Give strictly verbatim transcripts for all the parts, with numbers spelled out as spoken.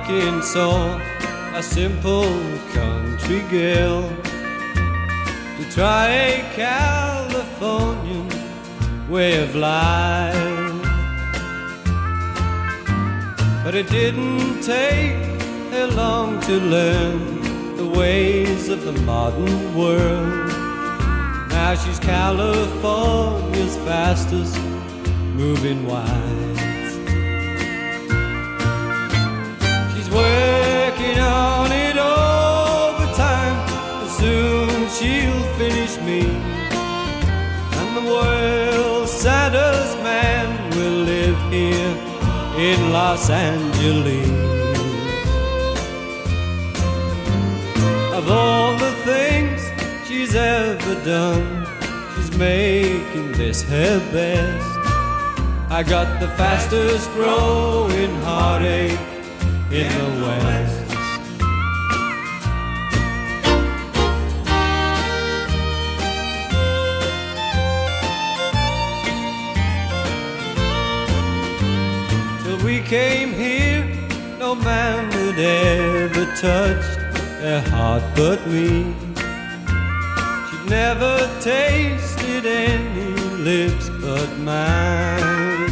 looking saw a simple country girl to try a Californian way of life. But it didn't take her long to learn the ways of the modern world. Now she's California's fastest moving wife. She's working on it overtime, and soon she'll finish me, and the world's saddest man will live here in Los Angeles. Of all the things she's ever done, she's making this her best. I got the fastest growing heartache in the West. Till we came here, no man had ever touched her heart but me. She'd never tasted any lips but mine.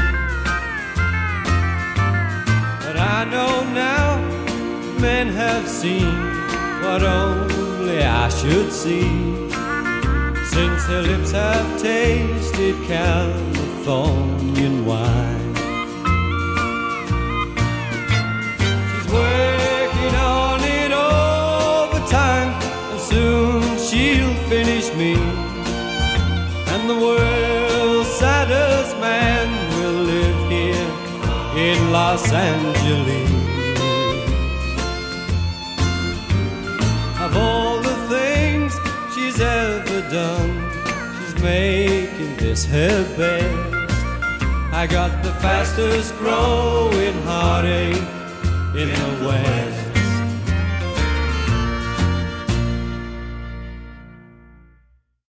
But I know now men have seen what only I should see, since her lips have tasted Californian wine. She's working on it overtime, and soon she'll finish me, and the world's saddest man will live here in Los Angeles. Of all the things she's ever done, she's making this her best. I got the fastest growing heartache in the West.